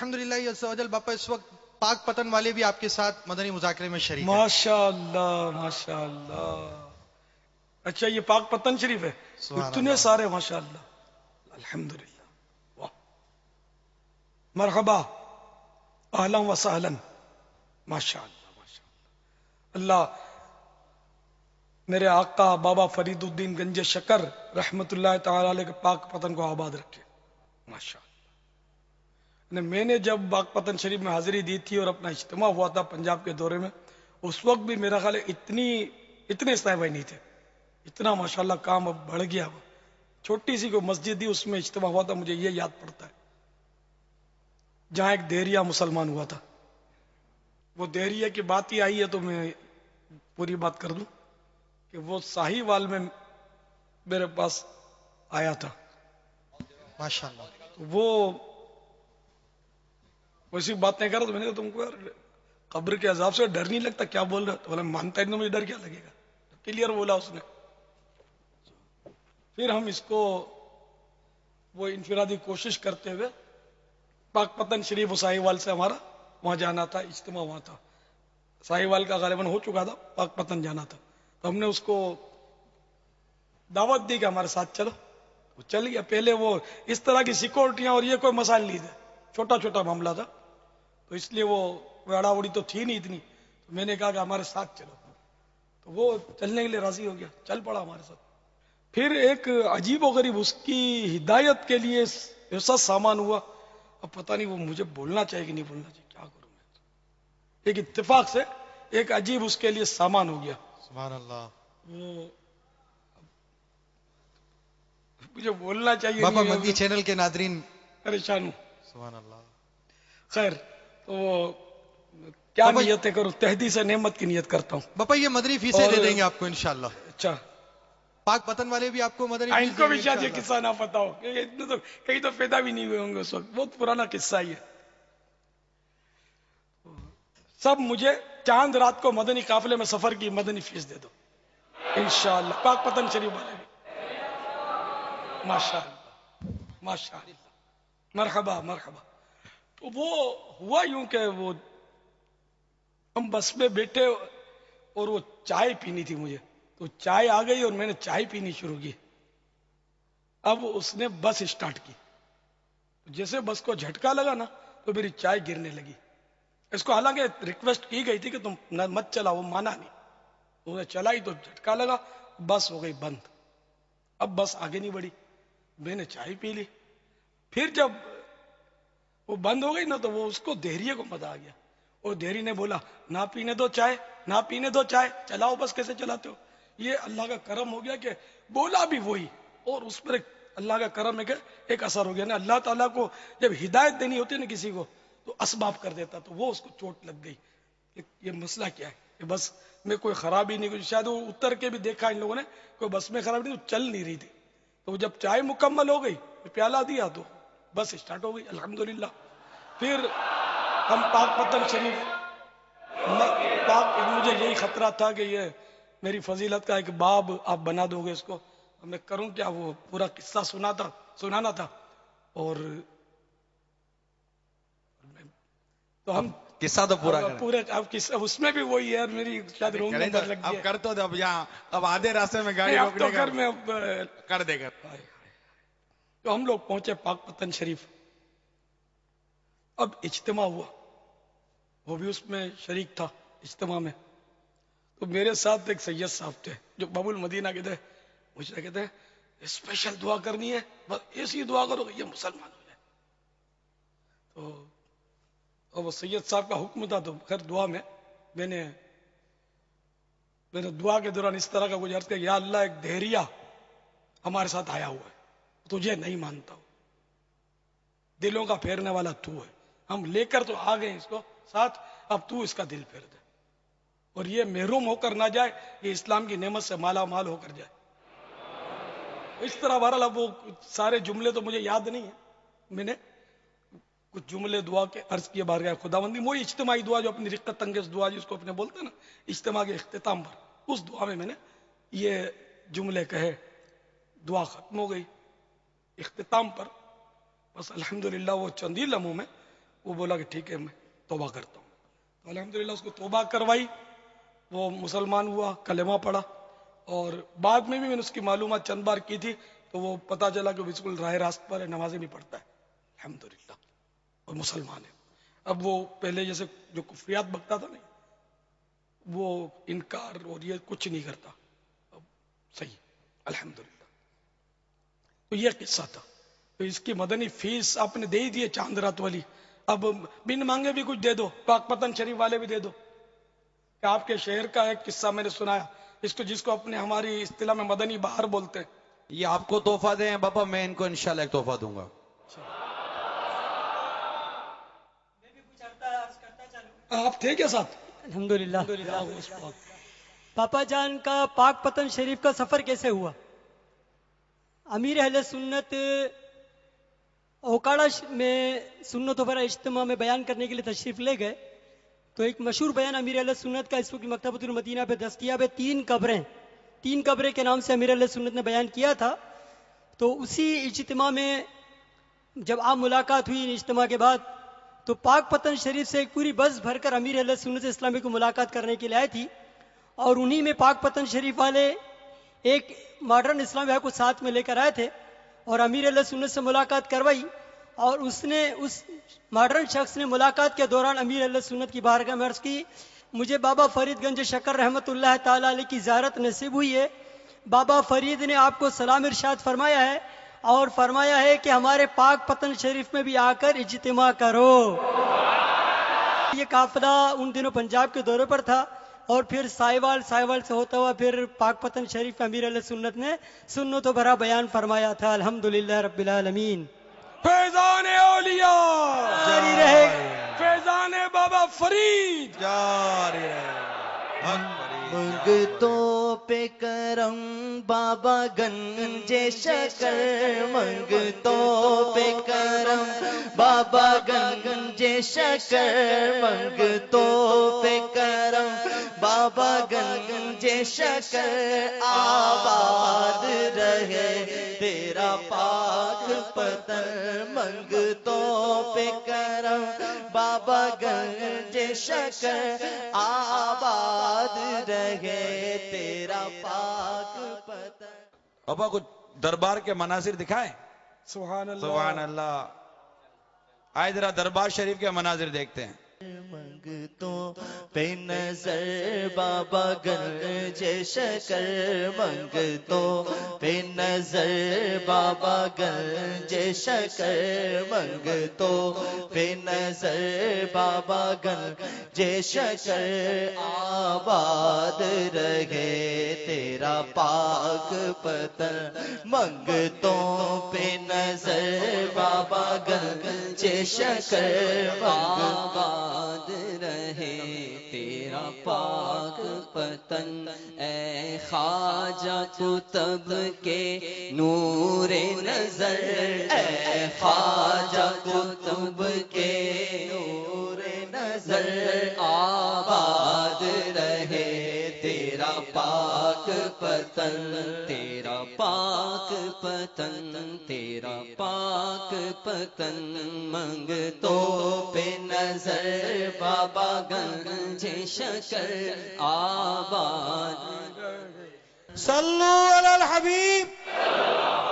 الحمدللہ عز و جل باپا اس وقت پاک پتن والے بھی آپ کے ساتھ مدنی مذاکرے میں شریک ہیں. ماشاء اللہ ماشاء اللہ. اچھا یہ پاک پتن شریف ہے. سبحان اتنے اللہ. سارے ماشاء اللہ. الحمدللہ. واہ مرحبا اہلا و سہلا. ماشاء اللہ ماشاء اللہ. اللہ میرے آقا بابا فرید الدین گنج شکر رحمت اللہ تعالی علیہ کے پاک پتن کو آباد رکھے. ماشاء اللہ. میں نے جب پاک پتن شریف میں حاضری دی تھی اور اپنا اجتماع ہوا تھا پنجاب کے دورے میں، اس وقت بھی میرا خیال ہے اتنے صاحب نہیں تھے. اتنا ماشاءاللہ کام اب بڑھ گیا. چھوٹی سی کوئی مسجد تھی اس میں اجتماع ہوا تھا، مجھے یہ یاد پڑتا ہے، جہاں ایک دیریا مسلمان ہوا تھا. وہ دیریا کی بات ہی آئی ہے تو میں پوری بات کر دوں کہ وہ ساہی وال میں میرے پاس آیا تھا. ماشاءاللہ. تو وہ ویسی بات نہیں کر رہا، تو میں نے کہا تم کو یار قبر کے عذاب سے ڈر نہیں لگتا؟ کیا بول رہا؟ تو بولا مانتا ہے تو مجھے ڈر کیا لگے گا. کلیئر بولا اس نے. پھر ہم اس کو وہ انفرادی کوشش کرتے ہوئے پاک پتن شریف و ساہی وال سے ہمارا وہاں جانا تھا، اجتماع وہاں تھا. ساہی وال کا غالباً ہو چکا تھا، پاک پتن جانا تھا. تو ہم نے اس کو دعوت دی کہ ہمارے ساتھ چلو. وہ چل گیا. پہلے وہ اس طرح کی سیکورٹیاں اور یہ کوئی مسائل نہیں تھے، چھوٹا چھوٹا معاملہ تھا، تو اس لیے وہ اڑا اڑی تو تھی نہیں اتنی. تو میں نے کہا کہ ہمارے ساتھ چلو، تو وہ چلنے کے لیے راضی ہو گیا، چل پڑا ہمارے ساتھ. پھر ایک عجیب و غریب اس کی ہدایت کے لیے ایسا سامان ہوا. اب پتہ نہیں وہ مجھے بولنا چاہیے کہ نہیں بولنا چاہیے، کیا کروں میں. ایک اتفاق سے ایک عجیب اس کے لیے سامان ہو گیا. سبحان اللہ. وہ مجھے بولنا چاہیے باپا نہیں، مدنی چینل کے ناظرین پریشان ہوں. سبحان اللہ. خیر تو کیا باپا نیتیں کروں؟ تحدیث نعمت کی نیت کرتا ہوں. باپا یہ مدنی فیسیں اور دے دیں گے آپ کو انشاءاللہ. اچھا پاک پتن والے بھی آپ کو مدنی ان فیس کو دیں بھی گے شاید یہ انشاءاللہ. قصہ نہ پتا ہو، کہ اتنے تو کہیں تو پیدا بھی نہیں ہوئے ہوں گے اس وقت. بہت پرانا قصہ ہی ہے. سب مجھے چاند رات کو مدنی قافلے میں سفر کی مدنی فیس دے دو انشاءاللہ. پاک پتن شریف والے بھی ماشاءاللہ ماشاءاللہ. مرحبا مرحبا. تو وہ ہوا یوں کہ وہ ہم بس میں بیٹھے اور وہ چائے پینی تھی مجھے، تو چائے آ گئی اور میں نے چائے پینی شروع کی. اب اس نے بس اسٹارٹ کی، جیسے بس کو جھٹکا لگا نا تو میری چائے گرنے لگی. اس کو حالانکہ ریکویسٹ کی گئی تھی کہ تم مت چلا، وہ مانا نہیں. انہوں نے چلائی تو جھٹکا لگا، بس ہو گئی بند. اب بس آگے نہیں بڑھی. میں نے چائے پی لی. پھر جب وہ بند ہو گئی نا تو وہ اس کو دیہریے کو مزہ آ گیا. اور دیہری نے بولا نہ پینے دو چائے، نہ پینے دو چائے، چلاؤ بس. کیسے چلاتے ہو؟ یہ اللہ کا کرم ہو گیا کہ بولا بھی وہی، اور اس پر اللہ کا کرم ہے کہ ایک اثر ہو گیا نا. اللہ تعالیٰ کو جب ہدایت دینی ہوتی ہے نا کسی کو تو اسباب کر دیتا. تو وہ اس کو چوٹ لگ گئی کہ یہ مسئلہ کیا ہے کہ بس میں کوئی خرابی نہیں. کچھ شاید وہ اتر کے بھی دیکھا ان لوگوں نے کوئی بس میں خرابی نہیں، تو چل نہیں رہی تھی. تو جب چائے مکمل ہو گئی، پیالہ دیا تو بس اسٹارٹ ہو گئی الحمدللہ. پھر ہم پاک پتن شریف مجھے یہی خطرہ تھا کہ یہ میری فضیلت کا ایک باب آپ بنا دو گے اس کو. میں کروں کیا؟ وہ پورا قصہ سنانا تھا. اور تو ہم قصہ تو پورا کریں. پورے اب اس میں بھی وہی ہے. میری شاید رونگ نمبر لگ اب گیا. کر تو اب یہاں اب آدھے راستے میں گاڑی نہیں اب تو روکنے کا کر میں اب کر دے گا. تو ہم لوگ پہنچے پاک پتن شریف. اب اجتماع ہوا، وہ بھی اس میں شریک تھا اجتماع میں. تو میرے ساتھ ایک سید صاحب تھے جو باب المدینہ کے تھے. مجھے کہتے ہیں اسپیشل دعا کرنی ہے، بس ایسی دعا کرو کہ یہ مسلمان ہو جائے. تو اور وہ سید صاحب کا حکم تھا. تو خیر دعا میں میں نے دعا کے دوران اس طرح کا کچھ عرض کیا، یا اللہ ایک دہریا ہمارے ساتھ آیا ہوا ہے، تجھے نہیں مانتا ہوں، دلوں کا پھیرنے والا تو ہے. ہم لے کر تو آ گئے اس کو ساتھ، اب تو اس کا دل پھیر دے اور یہ محروم ہو کر نہ جائے، یہ اسلام کی نعمت سے مالا مال ہو کر جائے. اس طرح بہرحال اب وہ سارے جملے تو مجھے یاد نہیں ہیں. میں نے کچھ جملے دعا کے عرض کیے بارگاہ خداوندی. وہی اجتماعی دعا جو اپنی رقت انگیز دعا جس کو اپنے بولتے ہیں نا اجتماع کے اختتام پر، اس دعا میں نے یہ جملے کہے. دعا ختم ہو گئی. اختتام پر بس الحمدللہ وہ چند ہی لمحوں میں وہ بولا کہ ٹھیک ہے میں توبہ کرتا ہوں. تو الحمدللہ اس کو توبہ کروائی, وہ مسلمان ہوا, کلمہ پڑھا, اور بعد میں بھی میں نے اس کی معلومات چند بار کی تھی تو وہ پتا چلا کہ بالکل راہ راست پر ہے, نمازیں بھی پڑھتا ہے الحمدللہ, اور مسلمان ہے. اب وہ پہلے جیسے جو کفریات بکتا تھا نہیں, وہ انکار اور یہ کچھ نہیں کرتا, اب صحیح الحمدللہ. تو یہ قصہ تھا. تو اس کی مدنی فیس آپ نے دے ہی دی ہے چاند رات والی, اب بن مانگے بھی کچھ دے دو, پاک پتن شریف والے بھی دے دو. کہ آپ کے شہر کا ایک قصہ میں نے سنایا, اس کو جس کو اپنے ہماری اصطلاح میں مدنی بہار بولتے ہیں. یہ آپ کو تحفہ دیں بابا, میں ان کو انشاءاللہ ایک تحفہ دوں گا. آپ تھے کیا ساتھ؟ الحمدللہ. پاپا جان کا پاک پتن شریف کا سفر کیسے ہوا؟ امیر اہل سنت اوکاڑا میں سنت و برا اجتماع میں بیان کرنے کے لیے تشریف لے گئے, تو ایک مشہور بیان امیر اہل سنت کا اس وقت مکتبۃ المدینہ پہ دستیاب ہے, 3 قبریں کے نام سے امیر اہل سنت نے بیان کیا تھا. تو اسی اجتماع میں جب آپ ملاقات ہوئی اجتماع کے بعد, تو پاک پتن شریف سے ایک پوری بس بھر کر امیر اہل سنت اسلامی کو ملاقات کرنے کے لیے آئی تھی, اور انہی میں پاک پتن شریف والے ایک ماڈرن اسلامی کو ساتھ میں لے کر آئے تھے, اور امیر اہل سنت سے ملاقات کروائی. اور اس ماڈرن شخص نے ملاقات کے دوران امیر اہل سنت کی بارگاہ میں عرض کی, مجھے بابا فرید گنج شکر رحمت اللہ تعالی علیہ کی زیارت نصیب ہوئی ہے. بابا فرید نے آپ کو سلام ارشاد فرمایا ہے, اور فرمایا ہے کہ ہمارے پاک پتن شریف میں بھی آ کر اجتماع کرو. یہ قافلہ ان دنوں پنجاب کے دورے پر تھا, اور پھر سائیوال سے ہوتا ہوا پھر پاک پتن شریف امیر علیہ سنت نے سنت و بھرا بیان فرمایا تھا. الحمدللہ رب العالمین. فیضان اولیاء جاری رہے, فیضان بابا فرید جاری رہے. منگتوں پہ کرم بابا گنج شکر, منگتوں پہ کرم بابا گنج شکر, منگتوں پہ کرم بابا گنج شکر. آباد رہے تیرا پاک پتن, منگتوں پہ کرم بابا گنج شکر. آباد رہے تیرا پاک پتن. بابا کچھ دربار کے مناظر دکھائیں. سبحان اللہ. سبحان اللہ. آئے ذرا دربار شریف کے مناظر دیکھتے ہیں. منگتوں پہ نظر بابا گنج شکر, منگتوں پہ نظر بابا گنج شکر, منگتوں پہ نظر بابا گنج شکر. آباد رہے تیرا پاک پتن, منگتوں پہ نظر بابا گنج شکر. آباد رہے تیرا پاک پتن. اے خواجہ قطب کے نور نظر, اے خواجہ قطب کے نور نظر. آباد رہے تیرا پاک پتن, تیرا پاک پتن, تیرا پاک پتن. منگتوں پہ نظر بابا گنج شکر. آباد صلو علی الحبیب.